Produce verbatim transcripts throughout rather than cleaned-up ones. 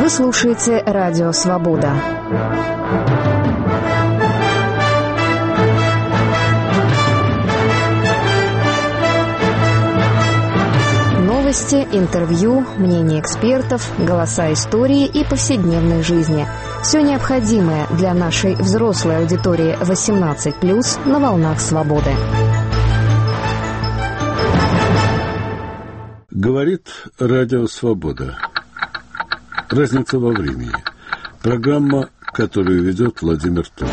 Вы слушаете Радио Свобода. Новости, интервью, мнения экспертов, голоса истории и повседневной жизни. Все необходимое для нашей взрослой аудитории восемнадцать плюс на волнах свободы. Говорит Радио Свобода. Разница во времени. Программа, которую ведет Владимир Томин.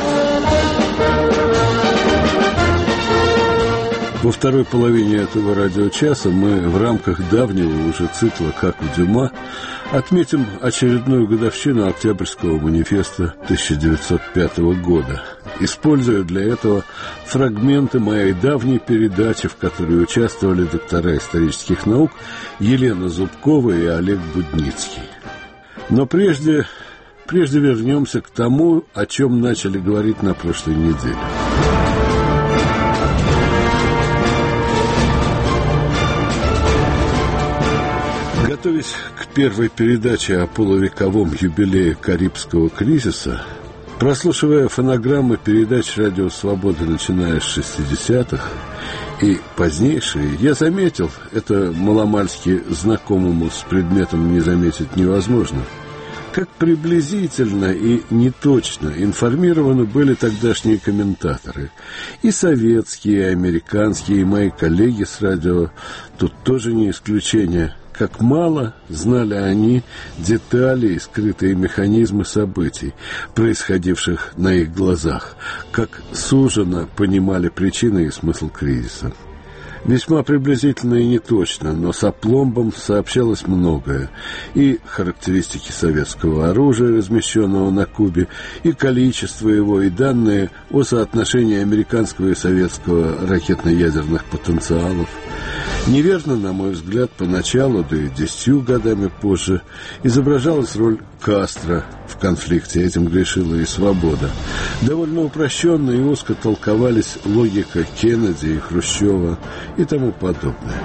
Во второй половине этого радиочаса мы в рамках давнего уже цикла «Как у Дюма» отметим очередную годовщину Октябрьского манифеста тысяча девятьсот пятого года, используя для этого фрагменты моей давней передачи, в которой участвовали доктора исторических наук Елена Зубкова и Олег Будницкий. Но прежде, прежде вернемся к тому, о чем начали говорить на прошлой неделе. Готовясь к первой передаче о полувековом юбилее Карибского кризиса, прослушивая фонограммы передач «Радио Свобода», начиная с шестидесятых и позднейшие, я заметил, это маломальски знакомому с предметом не заметить невозможно, как приблизительно и неточно информированы были тогдашние комментаторы. И советские, и американские, и мои коллеги с радио тут тоже не исключение. Как мало знали они детали и скрытые механизмы событий, происходивших на их глазах, как суженно понимали причины и смысл кризиса. Весьма приблизительно и неточно, но с опломбом сообщалось многое. И характеристики советского оружия, размещенного на Кубе, и количество его, и данные о соотношении американского и советского ракетно-ядерных потенциалов. Неверно, на мой взгляд, поначалу, да и десятью годами позже, изображалась роль Кастро в конфликте, этим грешила и Свобода. Довольно упрощенно и узко толковались логика Кеннеди и Хрущева и тому подобное.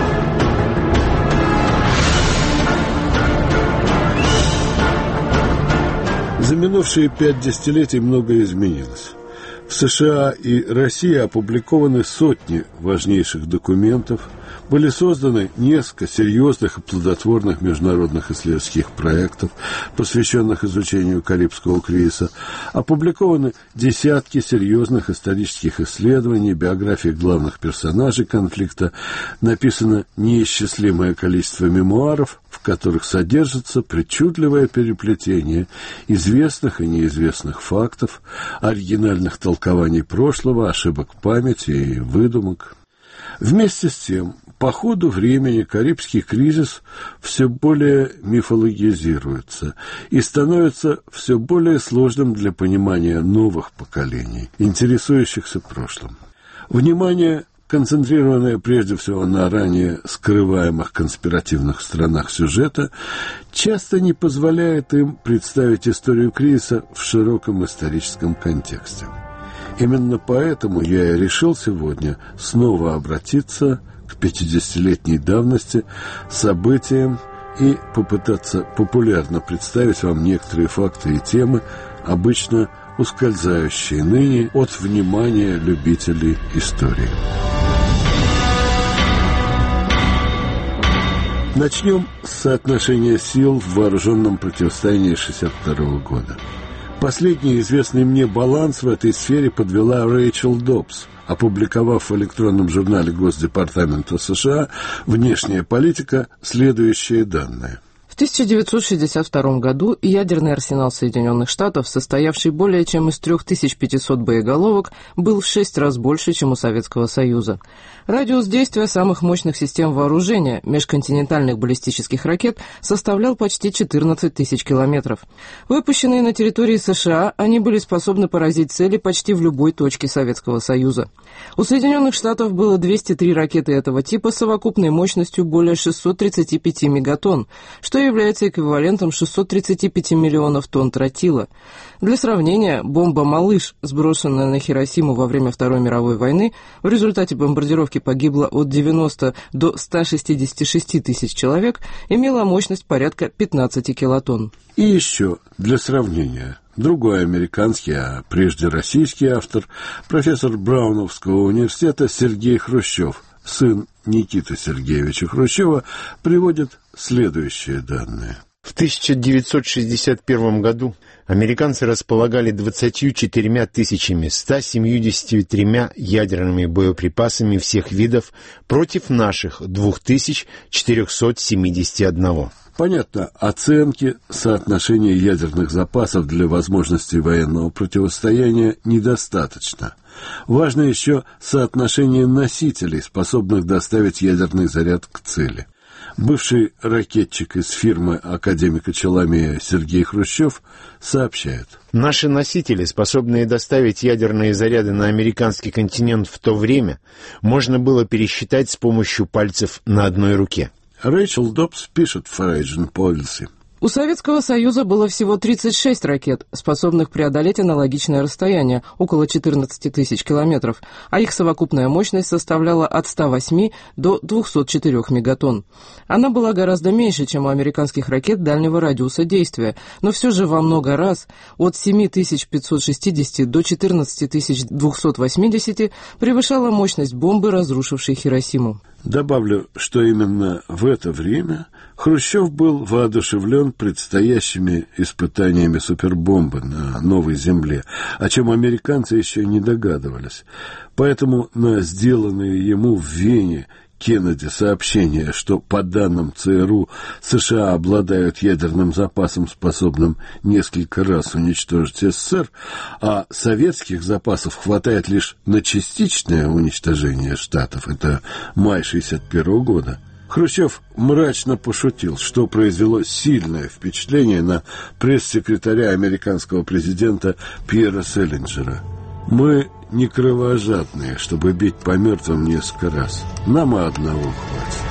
За минувшие пять десятилетий многое изменилось. В США и России опубликованы сотни важнейших документов, были созданы несколько серьезных и плодотворных международных исследовательских проектов, посвященных изучению Карибского кризиса, опубликованы десятки серьезных исторических исследований, биографий главных персонажей конфликта, написано неисчислимое количество мемуаров, в которых содержится причудливое переплетение известных и неизвестных фактов, оригинальных толкований прошлого, ошибок памяти и выдумок. Вместе с тем, по ходу времени Карибский кризис все более мифологизируется и становится все более сложным для понимания новых поколений, интересующихся прошлым. Внимание, концентрированное прежде всего на ранее скрываемых конспиративных сторонах сюжета, часто не позволяет им представить историю кризиса в широком историческом контексте. Именно поэтому я и решил сегодня снова обратиться к пятидесятилетней давности событиям и попытаться популярно представить вам некоторые факты и темы, обычно ускользающие ныне от внимания любителей истории. Начнем с соотношения сил в вооруженном противостоянии шестьдесят второго года. Последний известный мне баланс в этой сфере подвела Рэйчел Добс, опубликовав в электронном журнале Госдепартамента США «Внешняя политика» следующие данные. В тысяча девятьсот шестьдесят втором году ядерный арсенал Соединенных Штатов, состоявший более чем из трех тысяч пятисот боеголовок, был в шесть раз больше, чем у Советского Союза. Радиус действия самых мощных систем вооружения межконтинентальных баллистических ракет составлял почти четырнадцать тысяч километров. Выпущенные на территории США, они были способны поразить цели почти в любой точке Советского Союза. У Соединенных Штатов было двести три ракеты этого типа с совокупной мощностью более шестисот тридцати пяти мегатонн, что является эквивалентом шестисот тридцати пяти миллионов тонн тротила. Для сравнения, бомба «Малыш», сброшенная на Хиросиму во время Второй мировой войны, в результате бомбардировки погибло от девяноста до ста шестидесяти шести тысяч человек, имела мощность порядка пятнадцати килотонн. И еще для сравнения, другой американский, а прежде российский автор, профессор Брауновского университета Сергей Хрущев, сын Никиты Сергеевича Хрущева, приводит следующие данные. В тысяча девятьсот шестьдесят первом году американцы располагали двадцатью четырьмя тысячами ста семьюдесятью тремя ядерными боеприпасами всех видов против наших двух тысяч четырехсот семидесяти одного. Понятно, оценки соотношения ядерных запасов для возможностей военного противостояния недостаточно. Важно еще соотношение носителей, способных доставить ядерный заряд к цели. Бывший ракетчик из фирмы академика Челомея Сергей Хрущев сообщает. Наши носители, способные доставить ядерные заряды на американский континент в то время, можно было пересчитать с помощью пальцев на одной руке. Рэйчел Добс пишет в Foreign Policy. У Советского Союза было всего тридцать шесть ракет, способных преодолеть аналогичное расстояние, около четырнадцати тысяч километров, а их совокупная мощность составляла от ста восьми до двухсот четырёх мегатонн. Она была гораздо меньше, чем у американских ракет дальнего радиуса действия, но все же во много раз, от семи тысяч пятисот шестидесяти до четырнадцати тысяч двухсот восьмидесяти, превышала мощность бомбы, разрушившей Хиросиму. Добавлю, что именно в это время Хрущев был воодушевлен предстоящими испытаниями супербомбы на Новой Земле, о чем американцы еще не догадывались. Поэтому на сделанные ему в Вене Кеннеди сообщение, что по данным ЦРУ США обладают ядерным запасом, способным несколько раз уничтожить СССР, а советских запасов хватает лишь на частичное уничтожение Штатов, это май шестьдесят первого года, Хрущев мрачно пошутил, что произвело сильное впечатление на пресс-секретаря американского президента Пьера Селлинджера. «Мы не кровожадные, чтобы бить по мертвым несколько раз. Нам и одного хватит».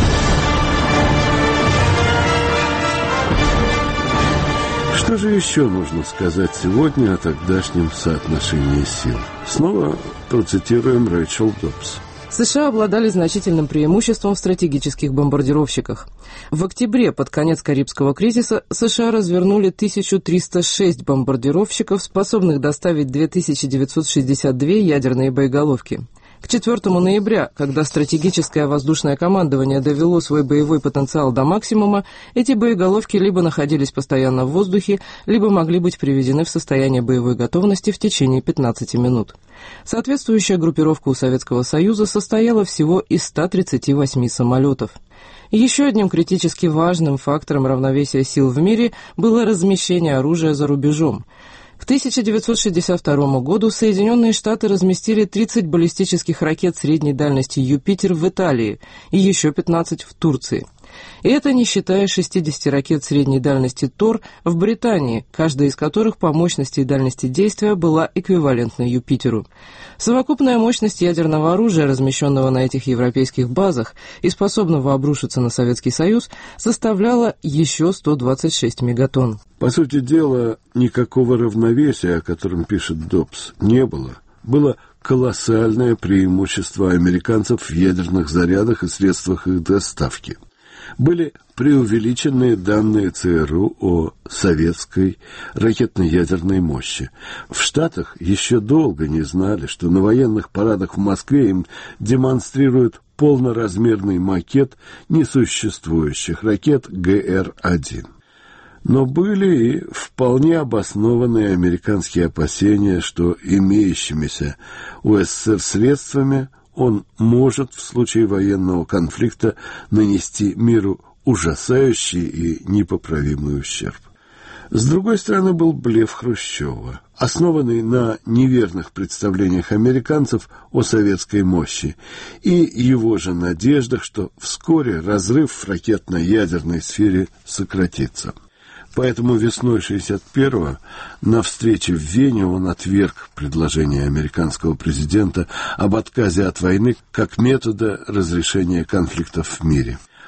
Что же еще нужно сказать сегодня о тогдашнем соотношении сил? Снова процитируем Рэйчел Добс. США обладали значительным преимуществом в стратегических бомбардировщиках. В октябре, под конец Карибского кризиса, США развернули тысячу триста шесть бомбардировщиков, способных доставить две тысячи девятьсот шестьдесят две ядерные боеголовки. К четвёртому ноября, когда стратегическое воздушное командование довело свой боевой потенциал до максимума, эти боеголовки либо находились постоянно в воздухе, либо могли быть приведены в состояние боевой готовности в течение пятнадцати минут. Соответствующая группировка у Советского Союза состояла всего из ста тридцати восьми самолетов. Еще одним критически важным фактором равновесия сил в мире было размещение оружия за рубежом. К тысяча девятьсот шестьдесят второму году Соединенные Штаты разместили тридцать баллистических ракет средней дальности «Юпитер» в Италии и еще пятнадцать в Турции. И это не считая шестидесяти ракет средней дальности «Тор» в Британии, каждая из которых по мощности и дальности действия была эквивалентна «Юпитеру». Совокупная мощность ядерного оружия, размещенного на этих европейских базах и способного обрушиться на Советский Союз, составляла еще сто двадцать шесть мегатонн. По сути дела, никакого равновесия, о котором пишет Добс, не было. Было колоссальное преимущество американцев в ядерных зарядах и средствах их доставки. Были преувеличенные данные ЦРУ о советской ракетно-ядерной мощи. В Штатах еще долго не знали, что на военных парадах в Москве им демонстрируют полноразмерный макет несуществующих ракет Гэ Эр один. Но были и вполне обоснованные американские опасения, что имеющимися у СССР средствами он может в случае военного конфликта нанести миру ужасающий и непоправимый ущерб. С другой стороны, был блеф Хрущева, основанный на неверных представлениях американцев о советской мощи и его же надеждах, что вскоре разрыв в ракетно-ядерной сфере сократится. Поэтому весной шестьдесят первого на встрече в Вене он отверг предложение американского президента об отказе от войны как метода разрешения конфликтов в мире.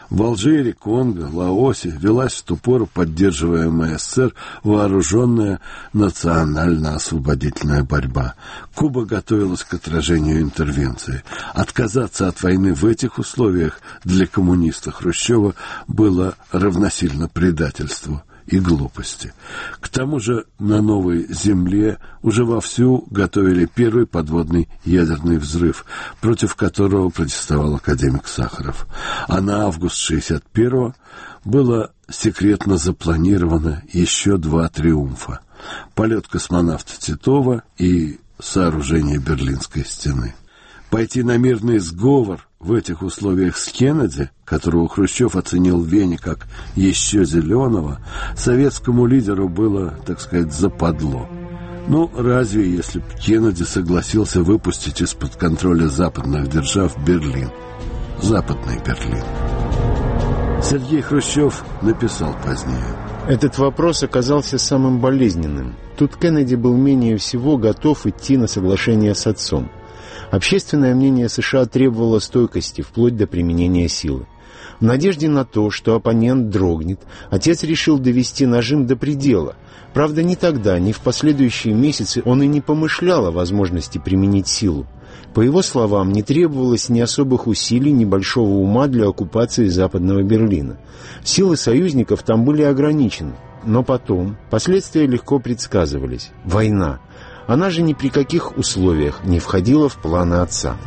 В Алжире, Конго, Лаосе велась в ту пору поддерживаемая СССР вооруженная национально-освободительная борьба. Куба готовилась к отражению интервенции. Отказаться от войны в этих условиях для коммуниста Хрущева было равносильно предательству и глупости. К тому же на новой земле уже вовсю готовили первый подводный ядерный взрыв, против которого протестовал академик Сахаров. А на август шестьдесят первого было секретно запланировано еще два триумфа: полет космонавта Титова и сооружение Берлинской стены. Пойти на мирный сговор в этих условиях с Кеннеди, которого Хрущев оценил в Вене как еще зеленого, советскому лидеру было, так сказать, западло. Ну, разве если бы Кеннеди согласился выпустить из-под контроля западных держав Берлин, Западный Берлин? Сергей Хрущев написал позднее: этот вопрос оказался самым болезненным. Тут Кеннеди был менее всего готов идти на соглашение с отцом. Общественное мнение США требовало стойкости, вплоть до применения силы. В надежде на то, что оппонент дрогнет, отец решил довести нажим до предела. Правда, ни тогда, ни в последующие месяцы он и не помышлял о возможности применить силу. По его словам, не требовалось ни особых усилий, ни большого ума для оккупации Западного Берлина. Силы союзников там были ограничены. Но потом последствия легко предсказывались. Война. Она же ни при каких условиях не входила в планы отца.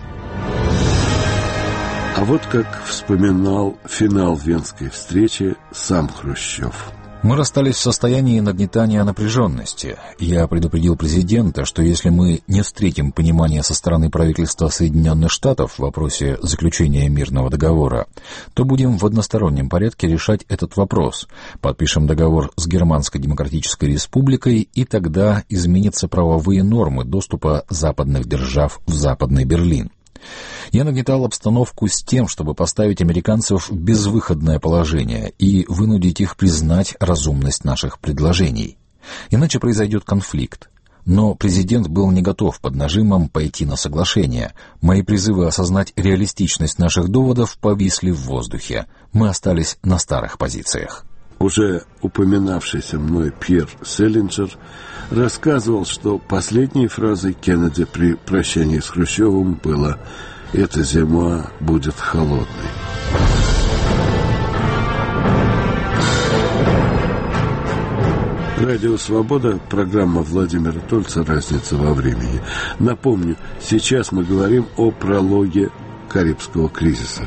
А вот как вспоминал финал Венской встречи сам Хрущев. Мы расстались в состоянии нагнетания напряженности. Я предупредил президента, что если мы не встретим понимания со стороны правительства Соединенных Штатов в вопросе заключения мирного договора, то будем в одностороннем порядке решать этот вопрос. Подпишем договор с Германской Демократической Республикой, и тогда изменятся правовые нормы доступа западных держав в Западный Берлин. Я нагнетал обстановку с тем, чтобы поставить американцев в безвыходное положение и вынудить их признать разумность наших предложений. Иначе произойдет конфликт. Но президент был не готов под нажимом пойти на соглашение. Мои призывы осознать реалистичность наших доводов повисли в воздухе. Мы остались на старых позициях. Уже упоминавшийся мной Пьер Селлинджер рассказывал, что последней фразой Кеннеди при прощании с Хрущевым было: «Эта зима будет холодной». Радио «Свобода», программа Владимира Тольца «Разница во времени». Напомню, сейчас мы говорим о прологе Карибского кризиса.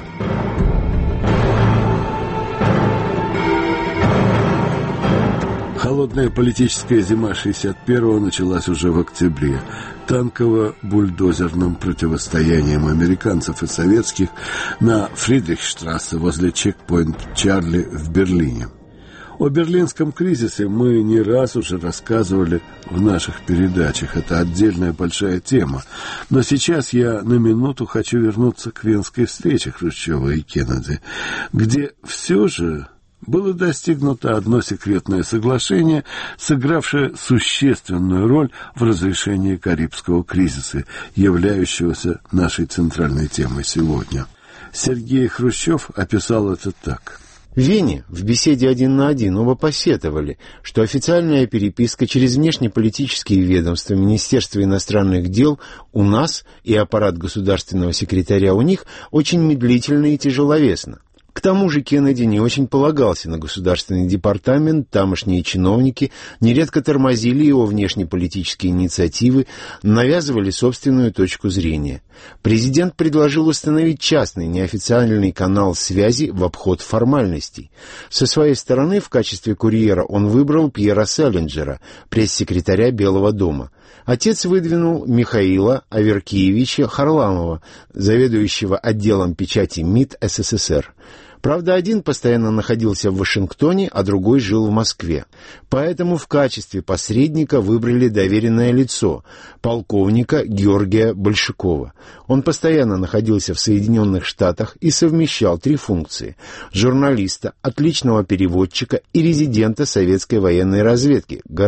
Холодная политическая зима шестьдесят первого началась уже в октябре танково-бульдозерным противостоянием американцев и советских на Фридрихштрассе возле чекпоинт Чарли в Берлине. О берлинском кризисе мы не раз уже рассказывали в наших передачах. Это отдельная большая тема. Но сейчас я на минуту хочу вернуться к Венской встрече Хрущева и Кеннеди, где все же было достигнуто одно секретное соглашение, сыгравшее существенную роль в разрешении Карибского кризиса, являющегося нашей центральной темой сегодня. Сергей Хрущев описал это так. В Вене в беседе один на один оба посетовали, что официальная переписка через внешнеполитические ведомства Министерства иностранных дел у нас и аппарат государственного секретаря у них очень медлительна и тяжеловесна. К тому же Кеннеди не очень полагался на государственный департамент, тамошние чиновники нередко тормозили его внешнеполитические инициативы, навязывали собственную точку зрения. Президент предложил установить частный неофициальный канал связи в обход формальностей. Со своей стороны в качестве курьера он выбрал Пьера Селлинджера, пресс-секретаря Белого дома. Отец выдвинул Михаила Аверкиевича Харламова, заведующего отделом печати МИД СССР. Правда, один постоянно находился в Вашингтоне, а другой жил в Москве. Поэтому в качестве посредника выбрали доверенное лицо, полковника Георгия Большакова. Он постоянно находился в Соединенных Штатах и совмещал три функции – журналиста, отличного переводчика и резидента советской военной разведки ГРУ.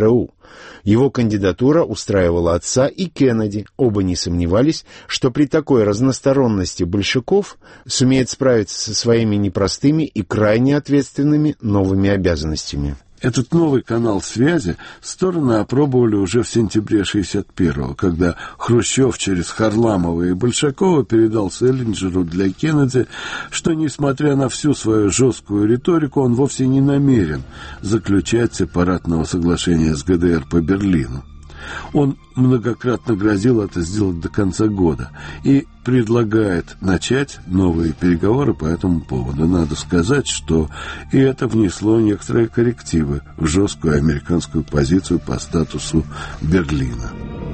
Его кандидатура устраивала отца и Кеннеди. Оба не сомневались, что при такой разносторонности большевиков сумеет справиться со своими непростыми и крайне ответственными новыми обязанностями. Этот новый канал связи стороны опробовали уже в сентябре шестьдесят первого, когда Хрущев через Харламова и Большакова передал Селлинджеру для Кеннеди, что, несмотря на всю свою жесткую риторику, он вовсе не намерен заключать сепаратного соглашения с ГДР по Берлину. Он многократно грозил это сделать до конца года и предлагает начать новые переговоры по этому поводу. Надо сказать, что и это внесло некоторые коррективы в жесткую американскую позицию по статусу Берлина.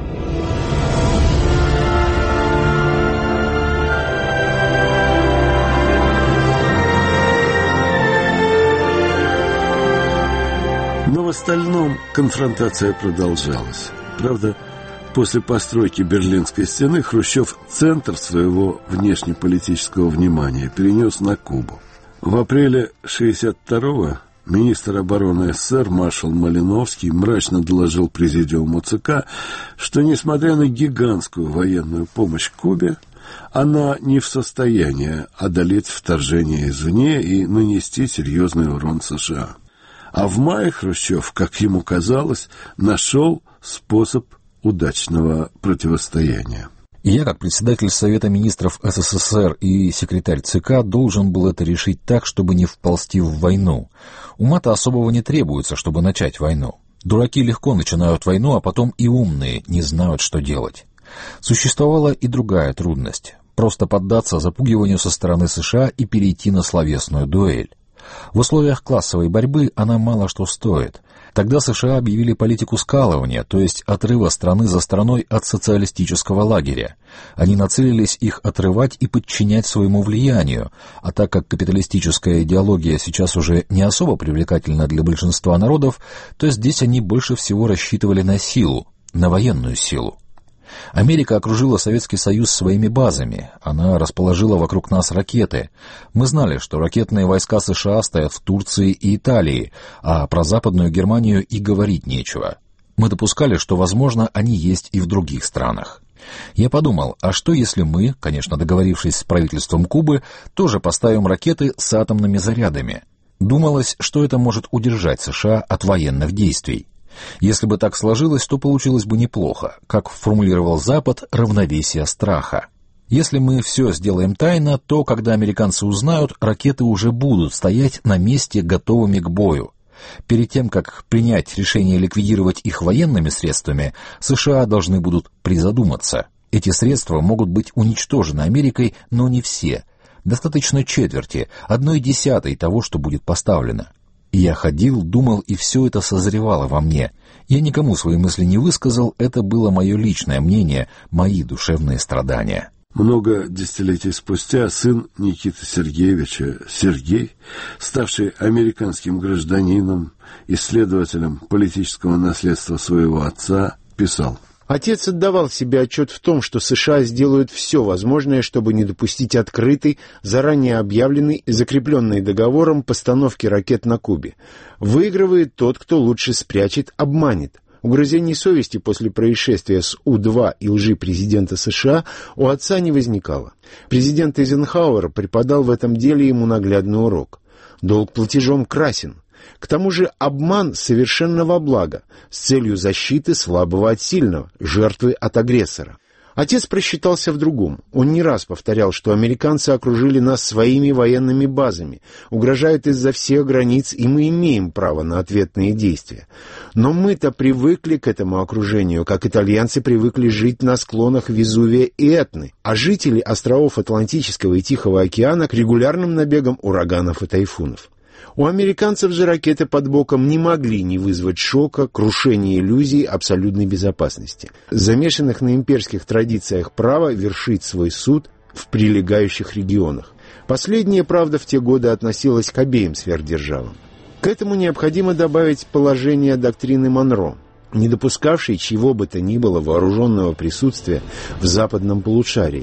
Но в остальном конфронтация продолжалась. Правда, после постройки Берлинской стены Хрущев центр своего внешнеполитического внимания перенес на Кубу. В апреле шестьдесят второго министр обороны СССР маршал Малиновский мрачно доложил президиуму ЦК, что, несмотря на гигантскую военную помощь Кубе, она не в состоянии одолеть вторжение извне и нанести серьезный урон США. А в мае Хрущев, как ему казалось, нашел способ удачного противостояния. Я, как председатель Совета министров СССР и секретарь ЦК, должен был это решить так, чтобы не вползти в войну. Ума-то особого не требуется, чтобы начать войну. Дураки легко начинают войну, а потом и умные не знают, что делать. Существовала и другая трудность – просто поддаться запугиванию со стороны США и перейти на словесную дуэль. В условиях классовой борьбы она мало что стоит. Тогда США объявили политику скалывания, то есть отрыва страны за страной от социалистического лагеря. Они нацелились их отрывать и подчинять своему влиянию, а так как капиталистическая идеология сейчас уже не особо привлекательна для большинства народов, то здесь они больше всего рассчитывали на силу, на военную силу. Америка окружила Советский Союз своими базами, она расположила вокруг нас ракеты. Мы знали, что ракетные войска США стоят в Турции и Италии, а про Западную Германию и говорить нечего. Мы допускали, что, возможно, они есть и в других странах. Я подумал, а что если мы, конечно, договорившись с правительством Кубы, тоже поставим ракеты с атомными зарядами? Думалось, что это может удержать США от военных действий. Если бы так сложилось, то получилось бы неплохо, как формулировал Запад, равновесие страха. Если мы все сделаем тайно, то, когда американцы узнают, ракеты уже будут стоять на месте, готовыми к бою. Перед тем, как принять решение ликвидировать их военными средствами, США должны будут призадуматься. Эти средства могут быть уничтожены Америкой, но не все. Достаточно четверти, одной десятой того, что будет поставлено. Я ходил, думал, и все это созревало во мне. Я никому свои мысли не высказал, это было мое личное мнение, мои душевные страдания. Много десятилетий спустя сын Никиты Сергеевича, Сергей, ставший американским гражданином, исследователем политического наследства своего отца, писал: Отец отдавал себе отчет в том, что США сделают все возможное, чтобы не допустить открытой, заранее объявленной и закрепленной договором постановки ракет на Кубе. Выигрывает тот, кто лучше спрячет, обманет. Угрызений совести после происшествия с У два и лжи президента США у отца не возникало. Президент Эйзенхауэр преподал в этом деле ему наглядный урок. Долг платежом красен. К тому же обман совершенно во благо, с целью защиты слабого от сильного, жертвы от агрессора. Отец просчитался в другом. Он не раз повторял, что американцы окружили нас своими военными базами, угрожают из-за всех границ, и мы имеем право на ответные действия. Но мы-то привыкли к этому окружению, как итальянцы привыкли жить на склонах Везувия и Этны, а жители островов Атлантического и Тихого океана к регулярным набегам ураганов и тайфунов. У американцев же ракеты под боком не могли не вызвать шока, крушения иллюзий абсолютной безопасности, замешанных на имперских традициях права вершить свой суд в прилегающих регионах. Последнее, правда, в те годы относилось к обеим сверхдержавам. К этому необходимо добавить положение доктрины Монро, не допускавшей чьего бы то ни было вооруженного присутствия в западном полушарии.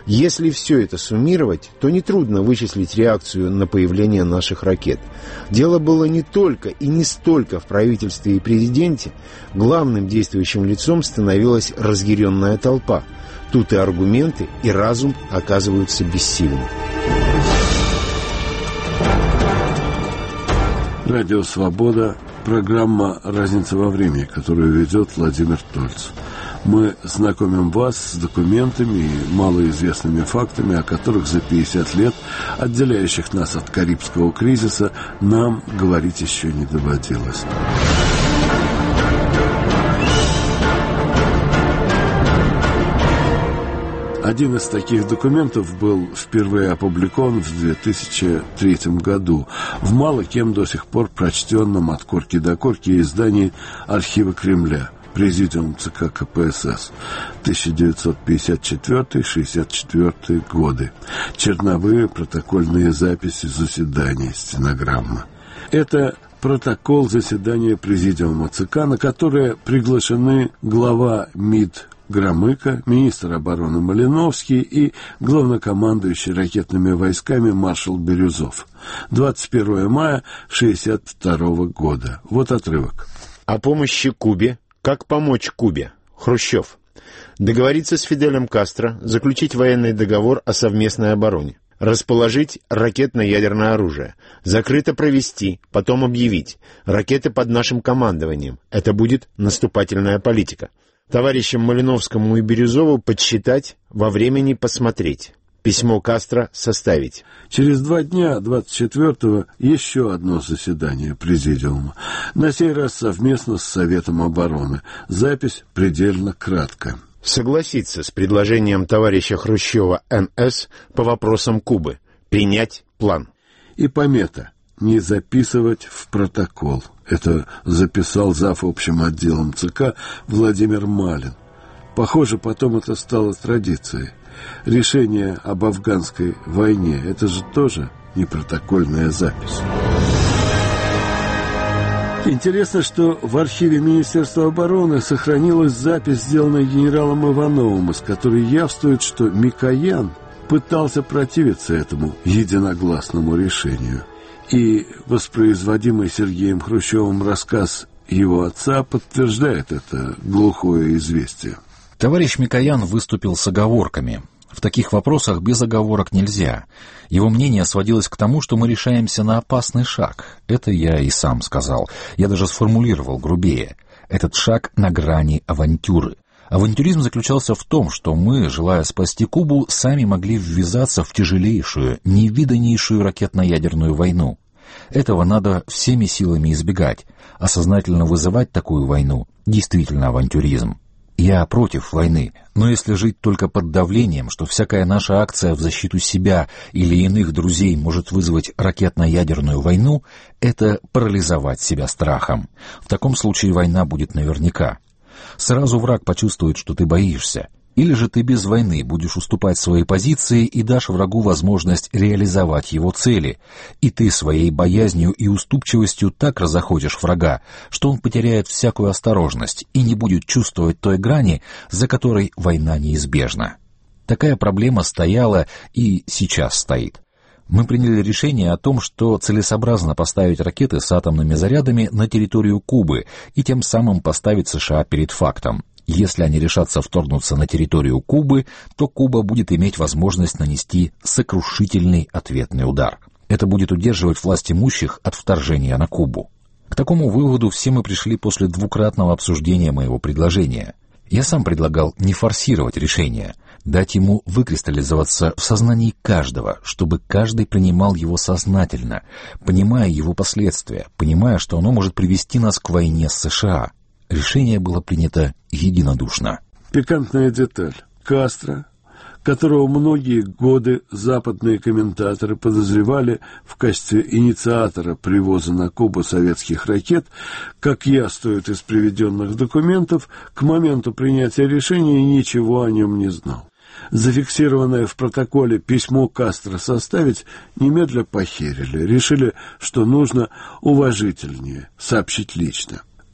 Если все это суммировать, то нетрудно вычислить реакцию на появление наших ракет. Дело было не только и не столько в правительстве и президенте. Главным действующим лицом становилась разъяренная толпа. Тут и аргументы, и разум оказываются бессильны. Радио «Свобода», программа «Разница во времени», которую ведет Владимир Тольц. Мы знакомим вас с документами и малоизвестными фактами, о которых за пятьдесят лет, отделяющих нас от Карибского кризиса, нам говорить еще не доводилось. Один из таких документов был впервые опубликован в две тысячи третьем году в мало кем до сих пор прочтенном от корки до корки издании «Архивы Кремля», Президиум ЦК КПСС, тысяча девятьсот пятьдесят четвёртый — шестьдесят четвёртый годы. Черновые протокольные записи заседаний, стенограмма. Это протокол заседания Президиума ЦК, на которое приглашены глава МИД Громыко, министр обороны Малиновский и главнокомандующий ракетными войсками маршал Бирюзов. двадцать первого мая шестьдесят второго года. Вот отрывок. О помощи Кубе. Как помочь Кубе? Хрущев. Договориться с Фиделем Кастро, заключить военный договор о совместной обороне. Расположить ракетно-ядерное оружие. Закрыто провести, потом объявить. Ракеты под нашим командованием. Это будет наступательная политика. Товарищам Малиновскому и Бирюзову подсчитать, во времени посмотреть. Письмо Кастро составить. Через два дня, двадцать четвёртого, еще одно заседание Президиума. На сей раз совместно с Советом обороны. Запись предельно кратко. Согласиться с предложением товарища Хрущева эн эс по вопросам Кубы. Принять план. И помета. Не записывать в протокол. Это записал зав. Общим отделом ЦК Владимир Малин. Похоже, потом это стало традицией. Решение об афганской войне – это же тоже не протокольная запись. Интересно, что в архиве Министерства обороны сохранилась запись, сделанная генералом Ивановым, из которой явствует, что Микоян пытался противиться этому единогласному решению. И воспроизводимый Сергеем Хрущевым рассказ его отца подтверждает это глухое известие. Товарищ Микоян выступил с оговорками. В таких вопросах без оговорок нельзя. Его мнение сводилось к тому, что мы решаемся на опасный шаг. Это я и сам сказал. Я даже сформулировал грубее. Этот шаг на грани авантюры. Авантюризм заключался в том, что мы, желая спасти Кубу, сами могли ввязаться в тяжелейшую, невиданнейшую ракетно-ядерную войну. Этого надо всеми силами избегать, а сознательно вызывать такую войну – действительно авантюризм. Я против войны, но если жить только под давлением, что всякая наша акция в защиту себя или иных друзей может вызвать ракетно-ядерную войну, это парализовать себя страхом. В таком случае война будет наверняка. Сразу враг почувствует, что ты боишься. Или же ты без войны будешь уступать свои позиции и дашь врагу возможность реализовать его цели, и ты своей боязнью и уступчивостью так разохотишь врага, что он потеряет всякую осторожность и не будет чувствовать той грани, за которой война неизбежна. Такая проблема стояла и сейчас стоит. Мы приняли решение о том, что целесообразно поставить ракеты с атомными зарядами на территорию Кубы и тем самым поставить США перед фактом. Если они решатся вторгнуться на территорию Кубы, то Куба будет иметь возможность нанести сокрушительный ответный удар. Это будет удерживать власть имущих от вторжения на Кубу. К такому выводу все мы пришли после двукратного обсуждения моего предложения. Я сам предлагал не форсировать решение, дать ему выкристаллизоваться в сознании каждого, чтобы каждый принимал его сознательно, понимая его последствия, понимая, что оно может привести нас к войне с США. Решение было принято единодушно. Пикантная деталь. Кастро, которого многие годы западные комментаторы подозревали в качестве инициатора привоза на Кубу советских ракет, как явствует из приведенных документов, к моменту принятия решения ничего о нем не знал. Зафиксированное в протоколе письмо Кастро составить немедля похерили, решили, что нужно уважительнее сообщить лично.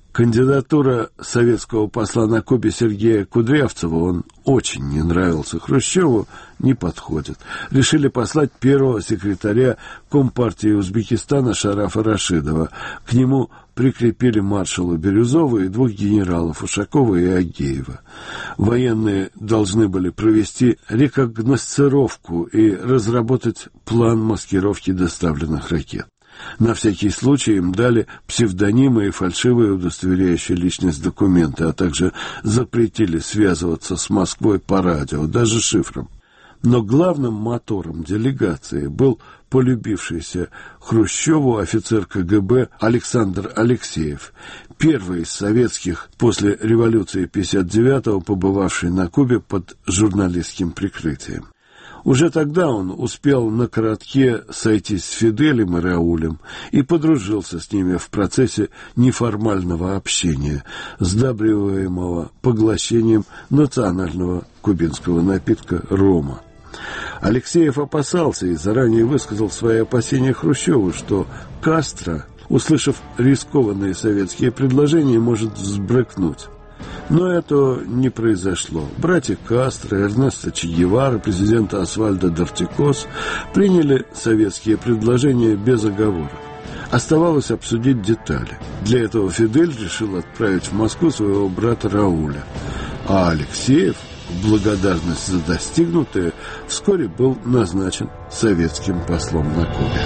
Кандидатура советского посла на Кубе Сергея Кудрявцева, он очень не нравился Хрущеву, не подходит. Решили послать первого секретаря Компартии Узбекистана Шарафа Рашидова. К нему прикрепили маршала Бирюзова и двух генералов Ушакова и Агеева. Военные должны были провести рекогносцировку и разработать план маскировки доставленных ракет. На всякий случай им дали псевдонимы и фальшивые удостоверяющие личность документы, а также запретили связываться с Москвой по радио, даже шифром. Но главным мотором делегации был полюбившийся Хрущеву офицер ка гэ бэ Александр Алексеев, первый из советских после революции пятьдесят девятого, побывавший на Кубе под журналистским прикрытием. Уже тогда он успел на коротке сойтись с Фиделем и Раулем и подружился с ними в процессе неформального общения, сдабриваемого поглощением национального кубинского напитка рома. Алексеев опасался и заранее высказал свои опасения Хрущеву, что Кастро, услышав рискованные советские предложения, может взбрыкнуть. Но это не произошло. Братья Кастро, Эрнесто Че Гевара, президента Освальдо Дортикос приняли советские предложения без оговорок. Оставалось обсудить детали. Для этого Фидель решил отправить в Москву своего брата Рауля. А Алексеев, в благодарность за достигнутое, вскоре был назначен советским послом на Кубе.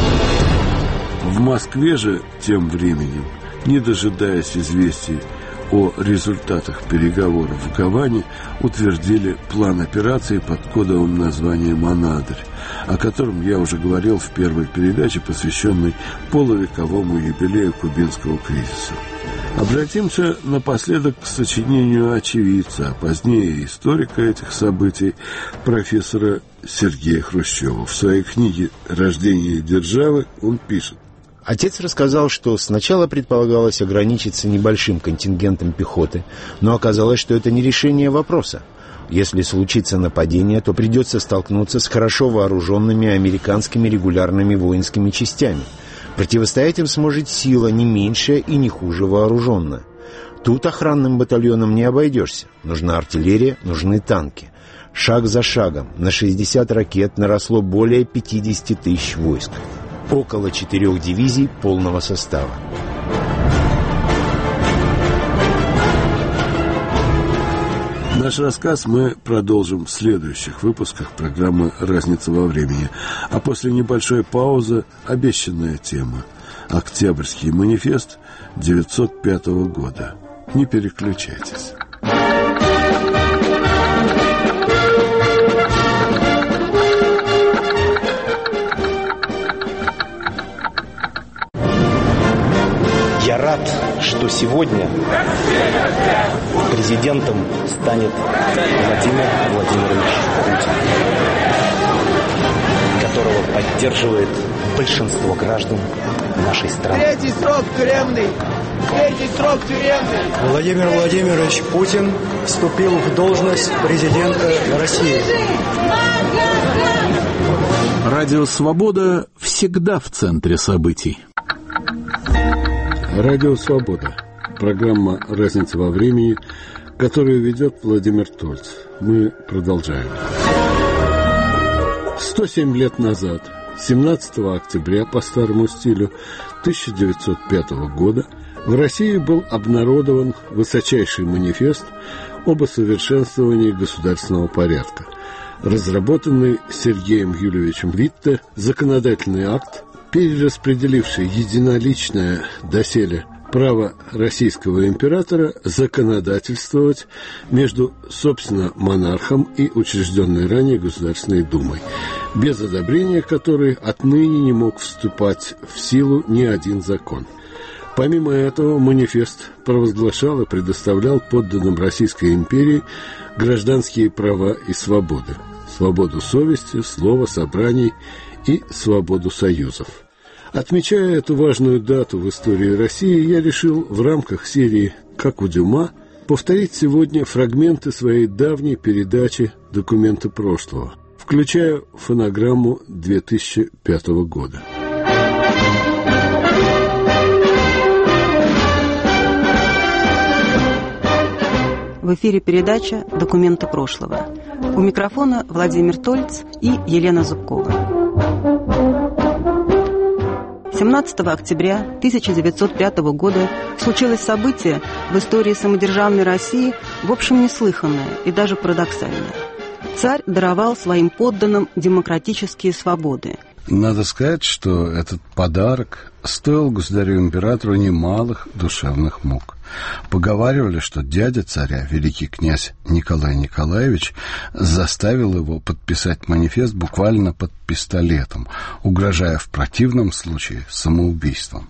В Москве же тем временем, не дожидаясь известий о результатах переговоров в Гаване, утвердили план операции под кодовым названием «Анадырь», о котором я уже говорил в первой передаче, посвященной полувековому юбилею кубинского кризиса. Обратимся напоследок к сочинению очевидца, а позднее и историка этих событий, профессора Сергея Хрущева. В своей книге «Рождение державы» он пишет: Отец рассказал, что сначала предполагалось ограничиться небольшим контингентом пехоты, но оказалось, что это не решение вопроса. Если случится нападение, то придется столкнуться с хорошо вооруженными американскими регулярными воинскими частями. Противостоять им сможет сила не меньшая и не хуже вооруженная. Тут охранным батальоном не обойдешься. Нужна артиллерия, нужны танки. Шаг за шагом на шестьдесят ракет наросло более пятьдесят тысяч войск. Около четырех дивизий полного состава. Наш рассказ мы продолжим в следующих выпусках программы «Разница во времени». А после небольшой паузы обещанная тема – Октябрьский манифест девятьсот пятого года. Не переключайтесь. Я рад, что сегодня президентом станет Владимир Владимирович Путин, которого поддерживает большинство граждан нашей страны. Третий срок тюремный! Третий срок тюремный! Владимир Владимирович Путин вступил в должность президента России. Радио «Свобода» всегда в центре событий. Радио «Свобода». Программа «Разница во времени», которую ведет Владимир Тольц. Мы продолжаем. сто семь лет назад, семнадцатого октября по старому стилю тысяча девятьсот пятого года, в России был обнародован высочайший манифест об усовершенствовании государственного порядка, разработанный Сергеем Юльевичем Витте, законодательный акт, перераспределивший единоличное доселе право российского императора законодательствовать между, собственно, монархом и учрежденной ранее Государственной Думой, без одобрения которой отныне не мог вступать в силу ни один закон. Помимо этого, манифест провозглашал и предоставлял подданным Российской империи гражданские права и свободы, свободу совести, слова, собраний и свободу союзов. Отмечая эту важную дату в истории России, я решил в рамках серии «Как у Дюма» повторить сегодня фрагменты своей давней передачи «Документы прошлого», включая фонограмму две тысячи пятого года. В эфире передача «Документы прошлого». У микрофона Владимир Тольц и Елена Зубкова. семнадцатого октября тысяча девятьсот пятого года случилось событие в истории самодержавной России, в общем, неслыханное и даже парадоксальное. Царь даровал своим подданным демократические свободы. Надо сказать, что этот подарок стоил государю-императору немалых душевных мук. Поговаривали, что дядя царя, великий князь Николай Николаевич, заставил его подписать манифест буквально под пистолетом, угрожая в противном случае самоубийством.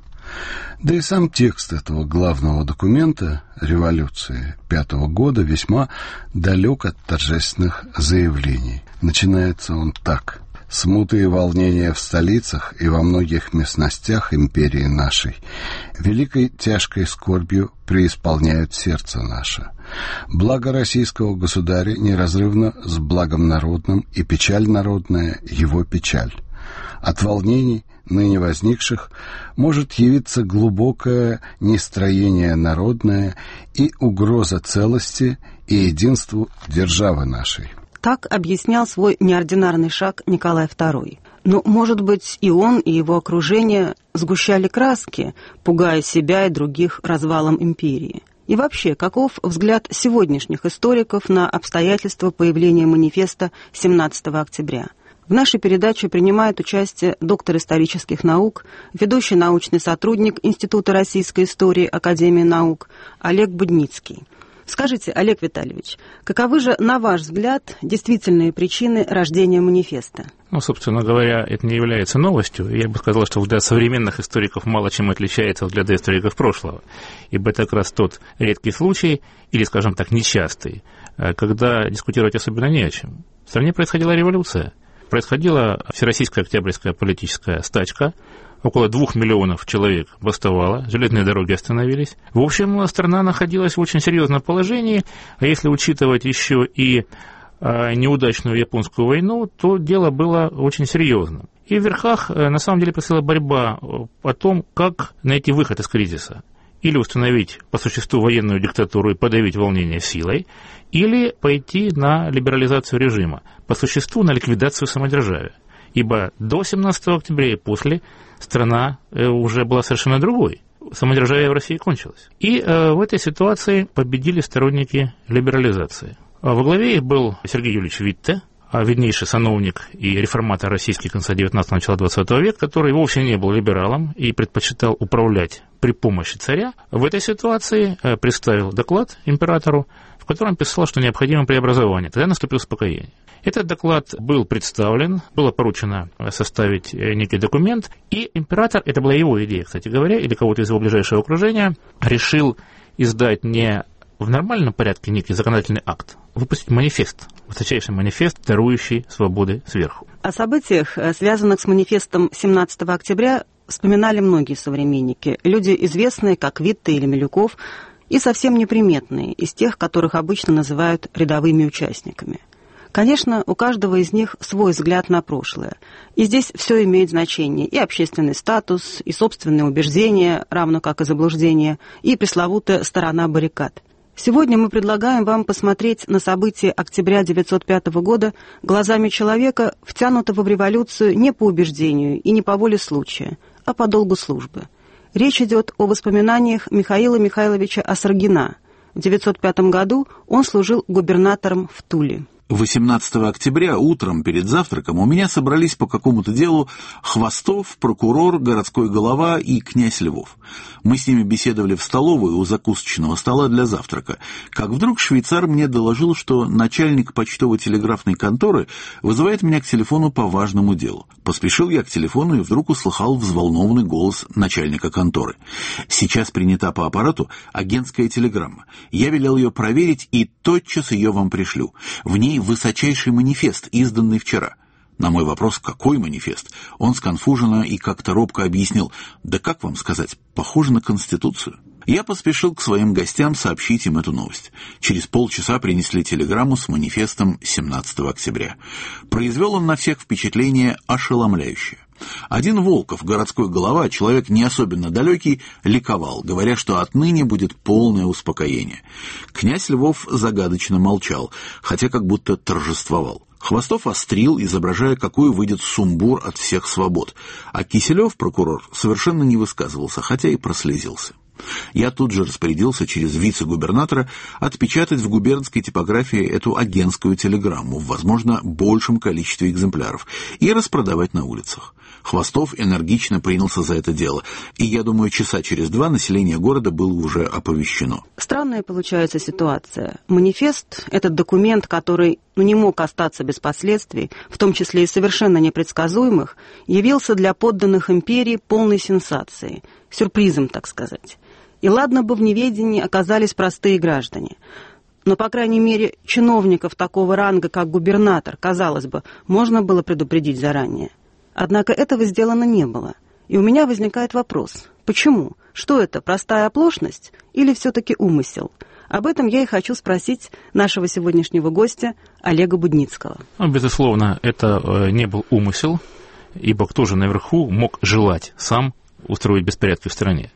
Да и сам текст этого главного документа революции пятого года весьма далек от торжественных заявлений. Начинается он так. Смуты и волнения в столицах и во многих местностях империи нашей великой тяжкой скорбью преисполняют сердце наше. Благо российского государя неразрывно с благом народным, и печаль народная его печаль. От волнений, ныне возникших, может явиться глубокое нестроение народное и угроза целости и единству державы нашей. Так объяснял свой неординарный шаг Николай второй. Но, может быть, и он, и его окружение сгущали краски, пугая себя и других развалом империи. И вообще, каков взгляд сегодняшних историков на обстоятельства появления манифеста семнадцатого октября? В нашей передаче принимает участие доктор исторических наук, ведущий научный сотрудник Института российской истории Академии наук Олег Будницкий. Скажите, Олег Витальевич, каковы же, на ваш взгляд, действительные причины рождения манифеста? Ну, собственно говоря, это не является новостью. Я бы сказал, что взгляд современных историков мало чем отличается от взгляда историков прошлого. Ибо это как раз тот редкий случай, или, скажем так, нечастый, когда дискутировать особенно не о чем. В стране происходила революция. Происходила всероссийская октябрьская политическая стачка. Около двух миллионов человек бастовало, железные дороги остановились. В общем, страна находилась в очень серьезном положении, а если учитывать еще и а, неудачную японскую войну, то дело было очень серьезным. И в верхах, на самом деле, происходила борьба о том, как найти выход из кризиса. Или установить по существу военную диктатуру и подавить волнение силой, или пойти на либерализацию режима, по существу на ликвидацию самодержавия. Ибо до семнадцатого октября и после страна уже была совершенно другой. Самодержавие в России кончилось. И э, в этой ситуации победили сторонники либерализации. Во главе их был Сергей Юрьевич Витте, виднейший сановник и реформатор российский конца девятнадцатого, начала двадцатого века, который вовсе не был либералом и предпочитал управлять при помощи царя. В этой ситуации э, представил доклад императору, в котором писал, что необходимо преобразование. Тогда наступило успокоение. Этот доклад был представлен, было поручено составить некий документ, и император, это была его идея, кстати говоря, или кого-то из его ближайшего окружения, решил издать не в нормальном порядке некий законодательный акт, выпустить манифест, высочайший манифест, дарующий свободы сверху. О событиях, связанных с манифестом семнадцатого октября, вспоминали многие современники, люди известные, как Витте или Милюков, и совсем неприметные, из тех, которых обычно называют рядовыми участниками. Конечно, у каждого из них свой взгляд на прошлое. И здесь все имеет значение. И общественный статус, и собственные убеждения, равно как и заблуждения, и пресловутая сторона баррикад. Сегодня мы предлагаем вам посмотреть на события октября девятьсот пятого года глазами человека, втянутого в революцию не по убеждению и не по воле случая, а по долгу службы. Речь идет о воспоминаниях Михаила Михайловича Осрогина. В девятьсот пятом году он служил губернатором в Туле. восемнадцатого октября утром перед завтраком у меня собрались по какому-то делу Хвостов, прокурор, городской голова и князь Львов. Мы с ними беседовали в столовой у закусочного стола для завтрака, как вдруг швейцар мне доложил, что начальник почтово-телеграфной конторы вызывает меня к телефону по важному делу. Поспешил я к телефону и вдруг услыхал взволнованный голос начальника конторы. «Сейчас принята по аппарату агентская телеграмма. Я велел ее проверить и тотчас ее вам пришлю. В ней высочайший манифест, изданный вчера». На мой вопрос, какой манифест, он сконфуженно и как-то робко объяснил: «Да как вам сказать, похоже на Конституцию». Я поспешил к своим гостям сообщить им эту новость. Через полчаса принесли телеграмму с манифестом семнадцатого октября. Произвел он на всех впечатление ошеломляющее. Один Волков, городской голова, человек не особенно далекий, ликовал, говоря, что отныне будет полное успокоение. Князь Львов загадочно молчал, хотя как будто торжествовал. Хвостов острил, изображая, какой выйдет сумбур от всех свобод, а Киселев, прокурор, совершенно не высказывался, хотя и прослезился. Я тут же распорядился через вице-губернатора отпечатать в губернской типографии эту агентскую телеграмму в, возможно, большем количестве экземпляров и распродавать на улицах. Хвостов энергично принялся за это дело, и, я думаю, часа через два население города было уже оповещено. Странная получается ситуация. Манифест — этот документ, который ну, не мог остаться без последствий, в том числе и совершенно непредсказуемых, явился для подданных империи полной сенсацией, сюрпризом, так сказать. И ладно бы в неведении оказались простые граждане. Но, по крайней мере, чиновников такого ранга, как губернатор, казалось бы, можно было предупредить заранее. Однако этого сделано не было. И у меня возникает вопрос. Почему? Что это, простая оплошность или все-таки умысел? Об этом я и хочу спросить нашего сегодняшнего гостя Олега Будницкого. Ну, безусловно, это не был умысел, ибо кто же наверху мог желать сам устроить беспорядки в стране?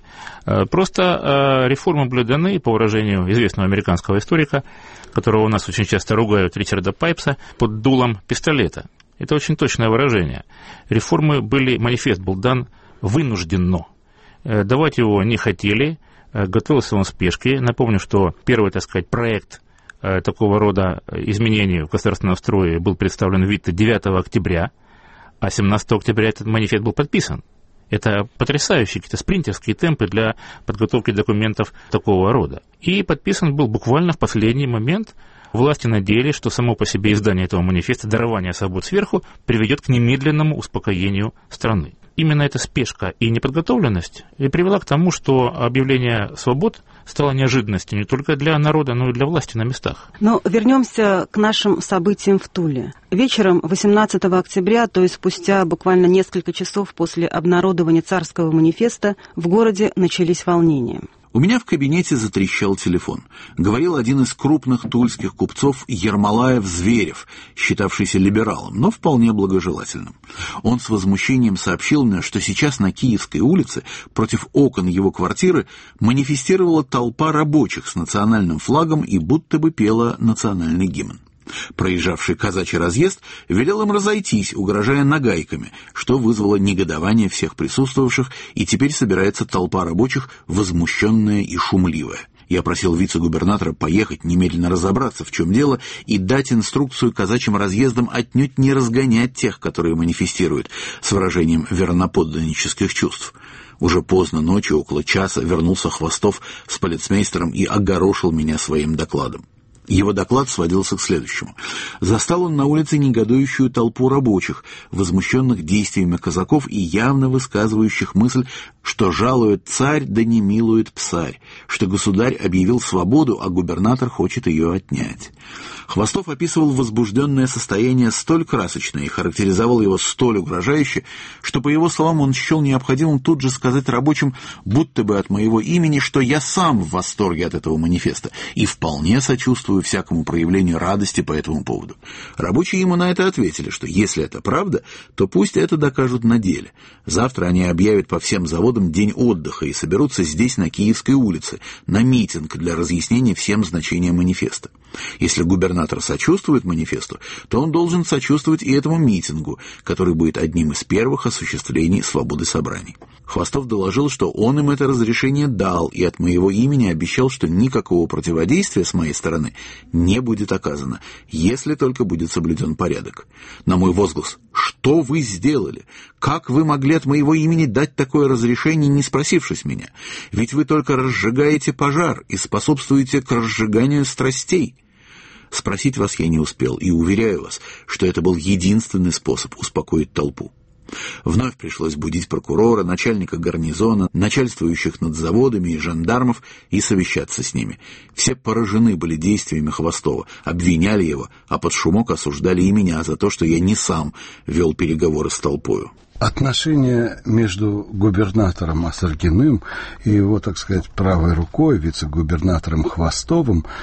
Просто реформы были даны, по выражению известного американского историка, которого у нас очень часто ругают, Ричарда Пайпса, под дулом пистолета. Это очень точное выражение. Реформы были, манифест был дан вынужденно. Давать его не хотели, готовился он в спешке. Напомню, что первый, так сказать, проект такого рода изменений в государственном строе был представлен в ВИТ девятого октября, а семнадцатого октября этот манифест был подписан. Это потрясающие какие-то спринтерские темпы для подготовки документов такого рода. И подписан был буквально в последний момент. Власти надеялись, что само по себе издание этого манифеста, дарование свобод сверху, приведет к немедленному успокоению страны. Именно эта спешка и неподготовленность и привела к тому, что объявление свобод стало неожиданностью не только для народа, но и для власти на местах. Но вернемся к нашим событиям в Туле. Вечером восемнадцатого октября, то есть спустя буквально несколько часов после обнародования царского манифеста, в городе начались волнения. У меня в кабинете затрещал телефон. Говорил один из крупных тульских купцов Ермолаев-Зверев, считавшийся либералом, но вполне благожелательным. Он с возмущением сообщил мне, что сейчас на Киевской улице против окон его квартиры манифестировала толпа рабочих с национальным флагом и будто бы пела национальный гимн. Проезжавший казачий разъезд велел им разойтись, угрожая нагайками, что вызвало негодование всех присутствовавших, и теперь собирается толпа рабочих, возмущенная и шумливая. Я просил вице-губернатора поехать, немедленно разобраться, в чем дело, и дать инструкцию казачьим разъездам отнюдь не разгонять тех, которые манифестируют, с выражением верноподданнических чувств. Уже поздно ночью, около часа, вернулся Хвостов с полицмейстером и огорошил меня своим докладом. Его доклад сводился к следующему. Застал он на улице негодующую толпу рабочих, возмущенных действиями казаков и явно высказывающих мысль, что жалует царь, да не милует псарь, что государь объявил свободу, а губернатор хочет ее отнять. Хвостов описывал возбужденное состояние столь красочно и характеризовал его столь угрожающе, что, по его словам, он счел необходимым тут же сказать рабочим, будто бы от моего имени, что я сам в восторге от этого манифеста и вполне сочувствую всякому проявлению радости по этому поводу. Рабочие ему на это ответили, что если это правда, то пусть это докажут на деле. Завтра они объявят по всем заводам день отдыха и соберутся здесь, на Киевской улице, на митинг для разъяснения всем значения манифеста. Если губернатор сочувствует манифесту, то он должен сочувствовать и этому митингу, который будет одним из первых осуществлений свободы собраний. Хвостов доложил, что он им это разрешение дал, и от моего имени обещал, что никакого противодействия с моей стороны не будет оказано, если только будет соблюден порядок. На мой возглас «Что вы сделали? Как вы могли от моего имени дать такое разрешение, не спросившись меня? Ведь вы только разжигаете пожар и способствуете к разжиганию страстей». Спросить вас я не успел, и уверяю вас, что это был единственный способ успокоить толпу. Вновь пришлось будить прокурора, начальника гарнизона, начальствующих над заводами и жандармов и совещаться с ними. Все поражены были действиями Хвостова, обвиняли его, а под шумок осуждали и меня за то, что я не сам вел переговоры с толпою. Отношения между губернатором Осаргиным и его, так сказать, правой рукой, вице-губернатором Хвостовым,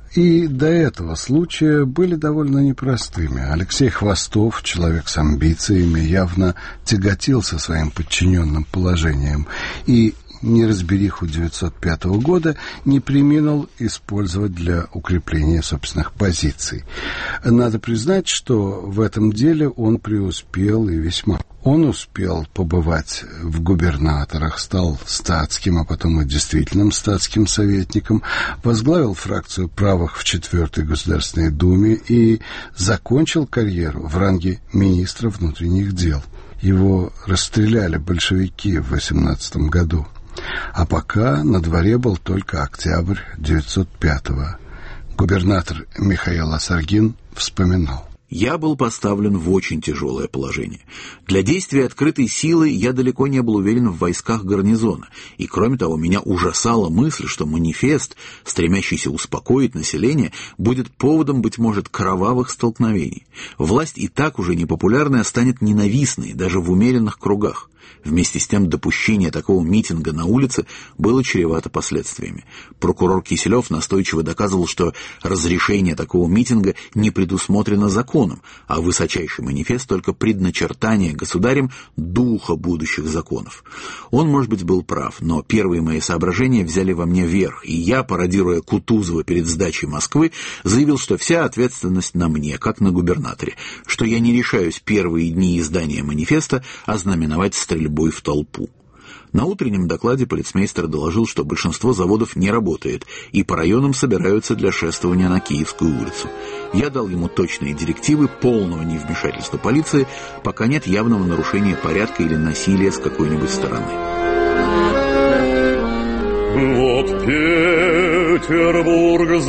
и до этого случая были довольно непростыми. Алексей Хвостов, человек с амбициями, явно тяготился своим подчиненным положением и неразбериху девятьсот пятого года не преминул использовать для укрепления собственных позиций. Надо признать, что в этом деле он преуспел и весьма. Он успел побывать в губернаторах, стал статским, а потом и действительным статским советником, возглавил фракцию правых в четвертой Государственной Думе и закончил карьеру в ранге министра внутренних дел. Его расстреляли большевики в восемнадцатом году. А пока на дворе был только октябрь девятьсот пятого. Губернатор Михаил Асаргин вспоминал. Я был поставлен в очень тяжелое положение. Для действия открытой силы я далеко не был уверен в войсках гарнизона, и, кроме того, меня ужасала мысль, что манифест, стремящийся успокоить население, будет поводом, быть может, кровавых столкновений. Власть и так уже непопулярная станет ненавистной, даже в умеренных кругах. Вместе с тем, допущение такого митинга на улице было чревато последствиями. Прокурор Киселев настойчиво доказывал, что разрешение такого митинга не предусмотрено законом, а высочайший манифест только предначертание государем духа будущих законов. Он, может быть, был прав, но первые мои соображения взяли во мне верх, и я, пародируя Кутузова перед сдачей Москвы, заявил, что вся ответственность на мне, как на губернаторе, что я не решаюсь первые дни издания манифеста ознаменовать стрельбой в толпу. На утреннем докладе полицмейстер доложил, что большинство заводов не работает, и по районам собираются для шествования на Киевскую улицу. Я дал ему точные директивы полного невмешательства полиции, пока нет явного нарушения порядка или насилия с какой-нибудь стороны. Вот Петербург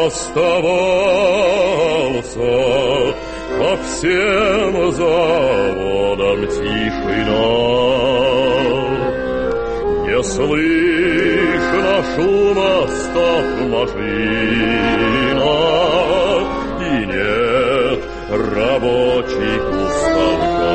забастовался, по всем заводам тишина. Не слышно шума стоп машина, и нет рабочих устанка.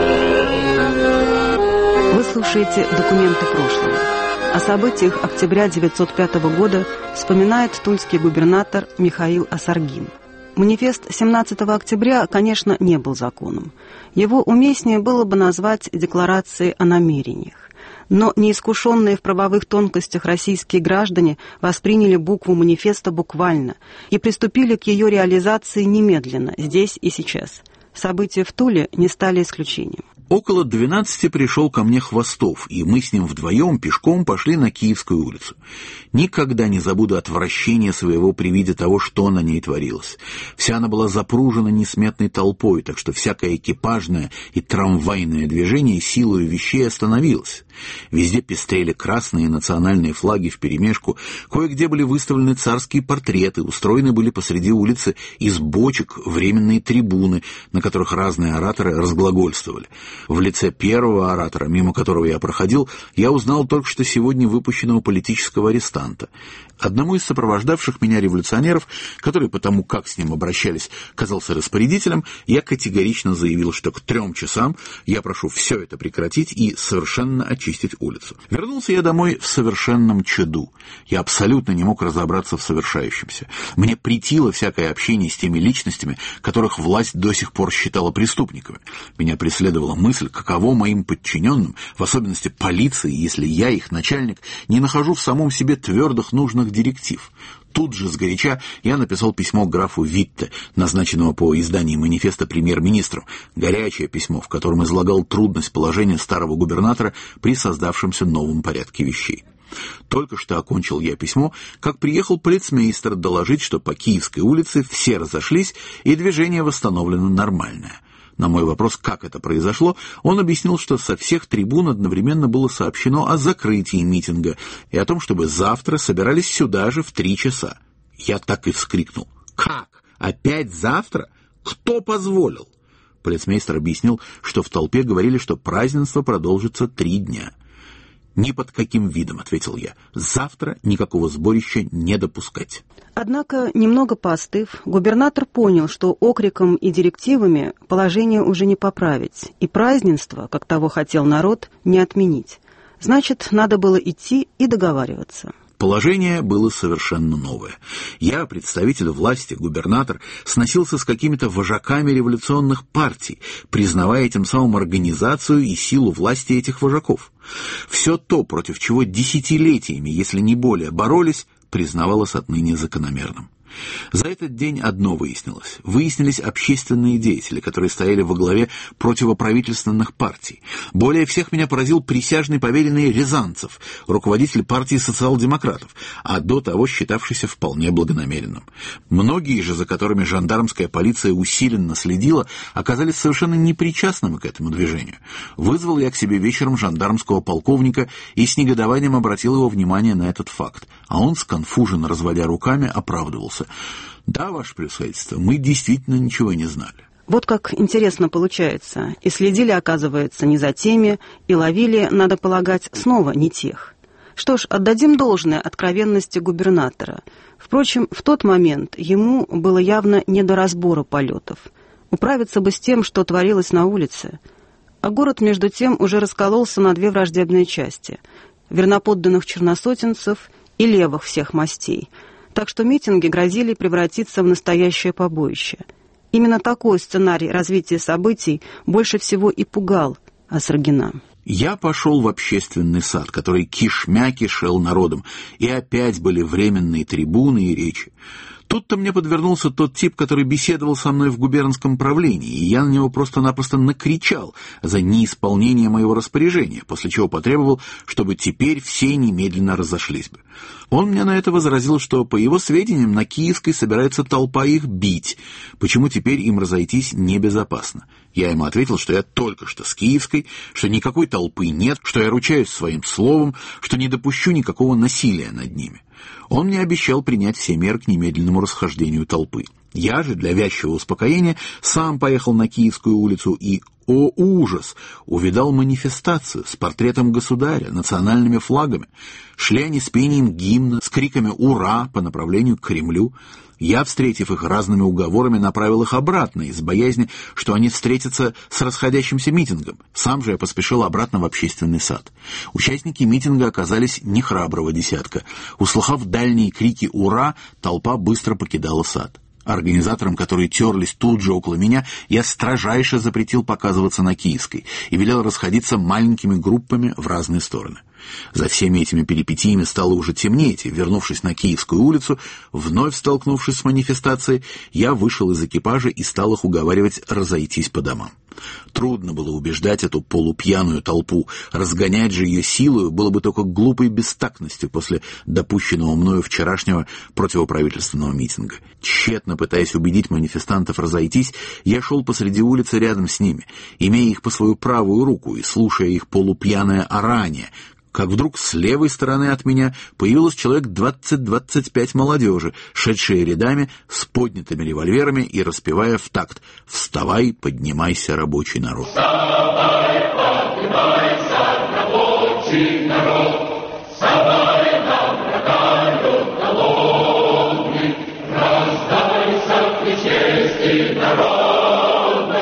Вы слушаете «Документы прошлого». О событиях октября девятьсот пятого года вспоминает тульский губернатор Михаил Асаргин. Манифест семнадцатого октября, конечно, не был законом. Его уместнее было бы назвать декларацией о намерениях. Но неискушенные в правовых тонкостях российские граждане восприняли букву манифеста буквально и приступили к ее реализации немедленно, здесь и сейчас. События в Туле не стали исключением. Около двенадцати пришел ко мне Хвостов, и мы с ним вдвоем пешком пошли на Киевскую улицу. Никогда не забуду отвращения своего при виде того, что на ней творилось. Вся она была запружена несметной толпой, так что всякое экипажное и трамвайное движение силою вещей остановилось. Везде пестрели красные национальные флаги вперемешку, кое-где были выставлены царские портреты, устроены были посреди улицы из бочек временные трибуны, на которых разные ораторы разглагольствовали. В лице первого оратора, мимо которого я проходил, я узнал только что сегодня выпущенного политического арестанта. Одному из сопровождавших меня революционеров, который потому, как с ним обращались, казался распорядителем, я категорично заявил, что к трем часам я прошу все это прекратить и совершенно очистить улицу. Вернулся я домой в совершенном чаду. Я абсолютно не мог разобраться в совершающемся. Мне претило всякое общение с теми личностями, которых власть до сих пор считала преступниками. Меня преследовала мысль, каково моим подчиненным, в особенности полиции, если я, их начальник, не нахожу в самом себе твердых нужных директив. Тут же сгоряча я написал письмо графу Витте, назначенного по изданию манифеста премьер-министром, горячее письмо, в котором излагал трудность положения старого губернатора при создавшемся новом порядке вещей. Только что окончил я письмо, как приехал полицмейстер доложить, что по Киевской улице все разошлись и движение восстановлено нормальное. На мой вопрос, как это произошло, он объяснил, что со всех трибун одновременно было сообщено о закрытии митинга и о том, чтобы завтра собирались сюда же в три часа. Я так и вскрикнул. «Как? Опять завтра? Кто позволил?» Полицмейстер объяснил, что в толпе говорили, что празднество продолжится три дня. «Ни под каким видом», — ответил я. «Завтра никакого сборища не допускать». Однако, немного поостыв, губернатор понял, что окриком и директивами положение уже не поправить, и празднество, как того хотел народ, не отменить. Значит, надо было идти и договариваться. Положение было совершенно новое. Я, представитель власти, губернатор, сносился с какими-то вожаками революционных партий, признавая тем самым организацию и силу власти этих вожаков. Все то, против чего десятилетиями, если не более, боролись, признавалось отныне закономерным. За этот день одно выяснилось. Выяснились общественные деятели, которые стояли во главе противоправительственных партий. Более всех меня поразил присяжный поверенный Рязанцев, руководитель партии социал-демократов, а до того считавшийся вполне благонамеренным. Многие же, за которыми жандармская полиция усиленно следила, оказались совершенно непричастными к этому движению. Вызвал я к себе вечером жандармского полковника и с негодованием обратил его внимание на этот факт, а он, сконфуженно разводя руками, оправдывался. Да, ваше превосходительство, мы действительно ничего не знали. Вот как интересно получается. И следили, оказывается, не за теми, и ловили, надо полагать, снова не тех. Что ж, отдадим должное откровенности губернатора. Впрочем, в тот момент ему было явно не до разбора полетов. Управиться бы с тем, что творилось на улице. А город, между тем, уже раскололся на две враждебные части. Верноподданных черносотенцев и левых всех мастей. Так что митинги грозили превратиться в настоящее побоище. Именно такой сценарий развития событий больше всего и пугал Осрогина. Я пошел в общественный сад, который кишмя кишел народом, и опять были временные трибуны и речи. Тут-то мне подвернулся тот тип, который беседовал со мной в губернском правлении, и я на него просто-напросто накричал за неисполнение моего распоряжения, после чего потребовал, чтобы теперь все немедленно разошлись бы. Он мне на это возразил, что, по его сведениям, на Киевской собирается толпа их бить, почему теперь им разойтись небезопасно. Я ему ответил, что я только что с Киевской, что никакой толпы нет, что я ручаюсь своим словом, что не допущу никакого насилия над ними. Он мне обещал принять все меры к немедленному расхождению толпы. Я же, для вязчего успокоения, сам поехал на Киевскую улицу и, о ужас, увидал манифестацию с портретом государя, национальными флагами. Шли они с пением гимна, с криками «Ура!» по направлению к Кремлю. Я, встретив их разными уговорами, направил их обратно, из боязни, что они встретятся с расходящимся митингом. Сам же я поспешил обратно в общественный сад. Участники митинга оказались нехраброго десятка. Услыхав дальние крики «Ура!», толпа быстро покидала сад. Организаторам, которые терлись тут же около меня, я строжайше запретил показываться на Киевской и велел расходиться маленькими группами в разные стороны. За всеми этими перипетиями стало уже темнеть, и, вернувшись на Киевскую улицу, вновь столкнувшись с манифестацией, я вышел из экипажа и стал их уговаривать разойтись по домам. Трудно было убеждать эту полупьяную толпу, разгонять же ее силою было бы только глупой бестактностью после допущенного мною вчерашнего противоправительственного митинга. Тщетно пытаясь убедить манифестантов разойтись, я шел посреди улицы рядом с ними, имея их по свою правую руку и слушая их полупьяное орание, как вдруг с левой стороны от меня появилось человек двадцать-двадцать пять молодежи, шедшие рядами с поднятыми револьверами и распевая в такт «Вставай, поднимайся, рабочий народ». Вставай, поднимайся, рабочий народ, вставай, нам врагают колонны, раздавайся при чести народной,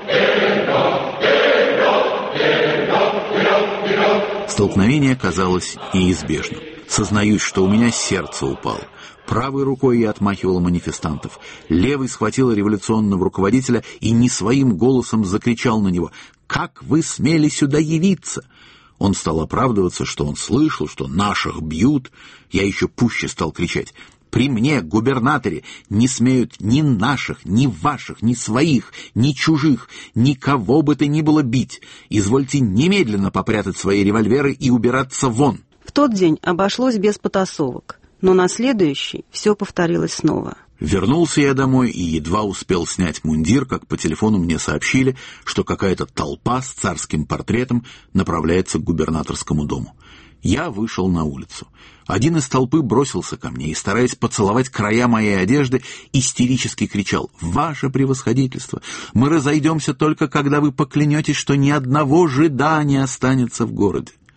вперед, вперед, вперед, вперед, вперед. Столкновение казалось неизбежным. Сознаюсь, что у меня сердце упало. Правой рукой я отмахивала манифестантов, левой схватила революционного руководителя и не своим голосом закричал на него: «Как вы смели сюда явиться?» Он стал оправдываться, что он слышал, что наших бьют. Я еще пуще стал кричать: «При мне, губернаторе, не смеют ни наших, ни ваших, ни своих, ни чужих, никого бы то ни было бить. Извольте немедленно попрятать свои револьверы и убираться вон». В тот день обошлось без потасовок, но на следующий все повторилось снова. Вернулся я домой и едва успел снять мундир, как по телефону мне сообщили, что какая-то толпа с царским портретом направляется к губернаторскому дому. Я вышел на улицу. Один из толпы бросился ко мне и, стараясь поцеловать края моей одежды, истерически кричал: «Ваше превосходительство, мы разойдемся только, когда вы поклянетесь, что ни одного жида не останется в городе».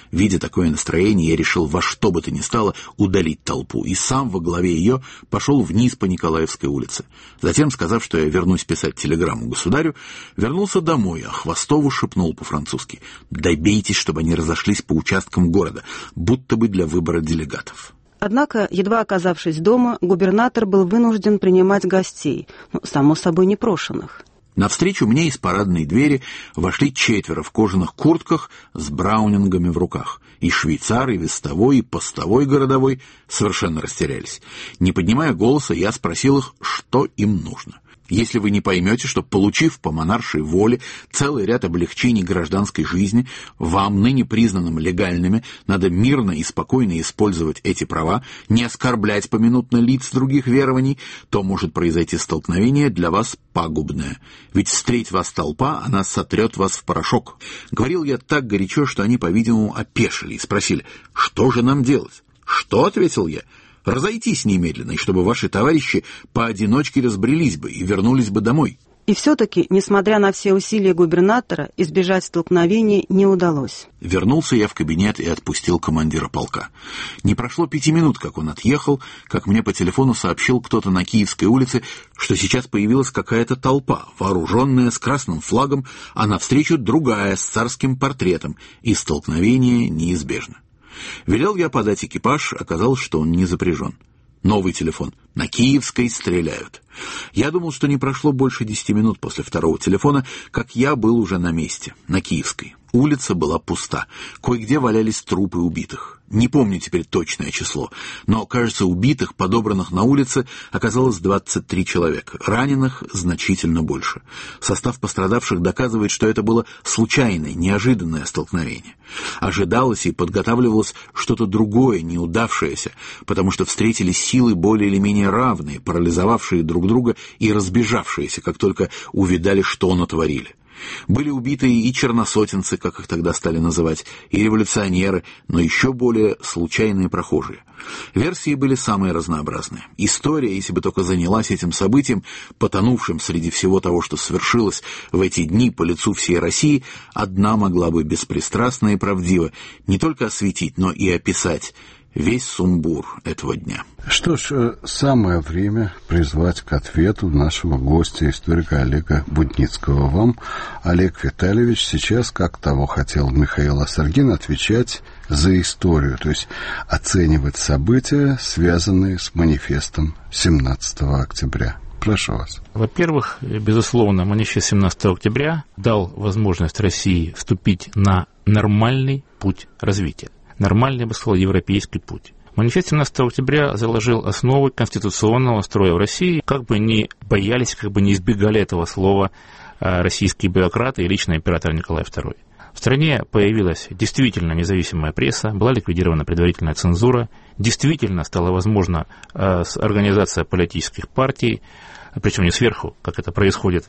Видя такое настроение, я решил во что бы то ни стало удалить толпу, и сам во главе ее пошел вниз по Николаевской улице. Затем, сказав, что я вернусь писать телеграмму государю, вернулся домой, а Хвостову шепнул по-французски: «Добейтесь, чтобы они разошлись по участкам города, будто бы для выбора делегатов». Однако, едва оказавшись дома, губернатор был вынужден принимать гостей, ну, само собой непрошенных. Навстречу мне из парадной двери вошли четверо в кожаных куртках с браунингами в руках. И швейцар, и вестовой, и постовой городовой совершенно растерялись. Не поднимая голоса, я спросил их, что им нужно. Если вы не поймете, что, получив по монаршей воле целый ряд облегчений гражданской жизни, вам, ныне признанным легальными, надо мирно и спокойно использовать эти права, не оскорблять поминутно лиц других верований, то может произойти столкновение для вас пагубное. Ведь встреть вас толпа, она сотрет вас в порошок. Говорил я так горячо, что они, по-видимому, опешили и спросили, что же нам делать? Что, ответил я, разойтись немедленно, и чтобы ваши товарищи поодиночке разбрелись бы и вернулись бы домой. И все-таки, несмотря на все усилия губернатора, избежать столкновений не удалось. Вернулся я в кабинет и отпустил командира полка. Не прошло пяти минут, как он отъехал, как мне по телефону сообщил кто-то на Киевской улице, что сейчас появилась какая-то толпа, вооруженная, с красным флагом, а навстречу другая с царским портретом, и столкновение неизбежно. Велел я подать экипаж, оказалось, что он не запряжен. Новый телефон. На Киевской стреляют. Я думал, что не прошло больше десяти минут после второго телефона, как я был уже на месте, на Киевской. Улица была пуста. Кое-где валялись трупы убитых. Не помню теперь точное число, но, кажется, убитых, подобранных на улице, оказалось двадцать три человека. Раненых значительно больше. Состав пострадавших доказывает, что это было случайное, неожиданное столкновение. Ожидалось и подготавливалось что-то другое, неудавшееся, потому что встретились силы более или менее равные, парализовавшие друг друга и разбежавшиеся, как только увидали, что натворили. Были убиты и черносотенцы, как их тогда стали называть, и революционеры, но еще более случайные прохожие. Версии были самые разнообразные. История, если бы только занялась этим событием, потонувшим среди всего того, что свершилось в эти дни по лицу всей России, одна могла бы беспристрастно и правдиво не только осветить, но и описать весь сумбур этого дня. Что ж, самое время призвать к ответу нашего гостя, историка Олега Будницкого. Вам, Олег Витальевич, сейчас, как того хотел Михаил Осаргин, отвечать за историю, то есть оценивать события, связанные с манифестом семнадцатого октября. Прошу вас. Во-первых, безусловно, манифест семнадцатого октября дал возможность России вступить на нормальный путь развития. Нормальный, я бы сказал, европейский путь. Манифест семнадцатого октября заложил основы конституционного строя в России, как бы не боялись, как бы не избегали этого слова российские бюрократы и лично император Николай второй. В стране появилась действительно независимая пресса, была ликвидирована предварительная цензура, действительно стала возможна организация политических партий, причем не сверху, как это происходит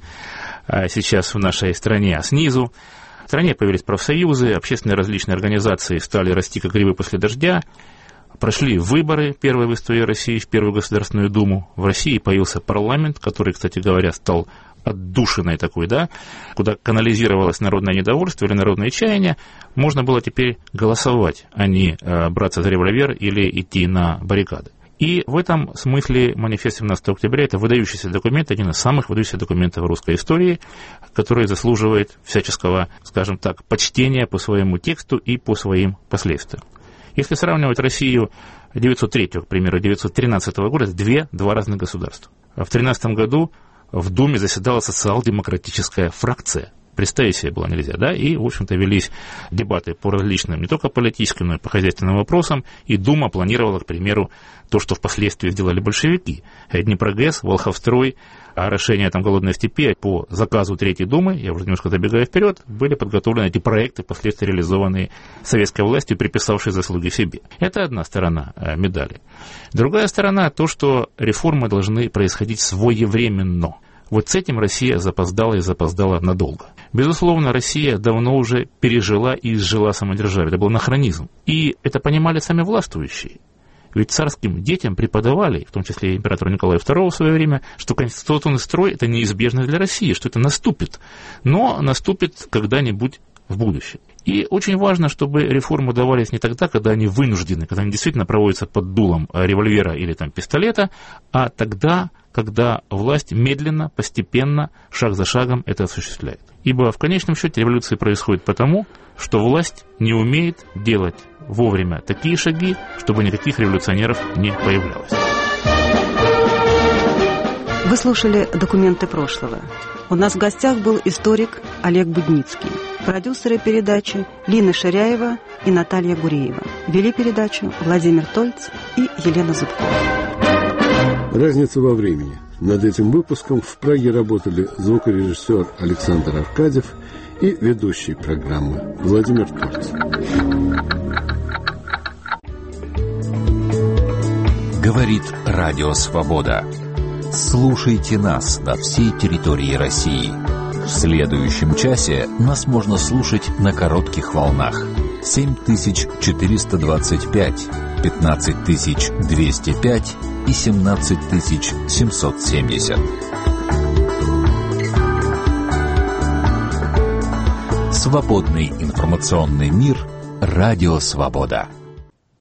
сейчас в нашей стране, а снизу. В стране появились профсоюзы, общественные различные организации стали расти как грибы после дождя. Прошли выборы, первые в истории России, в Первую Государственную Думу. В России появился парламент, который, кстати говоря, стал отдушиной такой, да, куда канализировалось народное недовольство или народное чаяние. Можно было теперь голосовать, а не э, браться за револьвер или идти на баррикады. И в этом смысле манифест семнадцатого октября – это выдающийся документ, один из самых выдающихся документов русской истории, который заслуживает всяческого, скажем так, почтения по своему тексту и по своим последствиям. Если сравнивать Россию девятьсот третьего, к примеру, девятьсот тринадцатого года, это две, два разных государства. В тринадцатом году в Думе заседала социал-демократическая фракция. Представить себе было нельзя, да, и, в общем-то, велись дебаты по различным, не только политическим, но и по хозяйственным вопросам, и Дума планировала, к примеру, то, что впоследствии сделали большевики. Днепрогэс, Волховстрой, орошение там голодной степи по заказу Третьей Думы, я уже немножко забегаю вперед, были подготовлены эти проекты, впоследствии реализованные советской властью, приписавшие заслуги себе. Это одна сторона медали. Другая сторона, то, что реформы должны происходить своевременно. Вот с этим Россия запоздала и запоздала надолго. Безусловно, Россия давно уже пережила и изжила самодержавие. Это был анахронизм. И это понимали сами властвующие. Ведь царским детям преподавали, в том числе и императору Николаю второму в свое время, что конституционный строй – это неизбежно для России, что это наступит. Но наступит когда-нибудь в будущем. И очень важно, чтобы реформы давались не тогда, когда они вынуждены, когда они действительно проводятся под дулом револьвера или там, пистолета, а тогда, когда власть медленно, постепенно, шаг за шагом это осуществляет. Ибо в конечном счете революции происходит потому, что власть не умеет делать вовремя такие шаги, чтобы никаких революционеров не появлялось. Вы слушали «Документы прошлого». У нас в гостях был историк Олег Будницкий, продюсеры передачи Лина Ширяева и Наталья Гуреева. Вели передачу Владимир Тольц и Елена Зубкова. Разница во времени. Над этим выпуском в Праге работали звукорежиссер Александр Аркадьев и ведущий программы Владимир Тольц. Говорит Радио Свобода. Слушайте нас на всей территории России. В следующем часе нас можно слушать на коротких волнах. семь тысяч четыреста двадцать пять, пятнадцать тысяч двести пять и семнадцать тысяч семьсот семьдесят. Свободный информационный мир. Радио Свобода.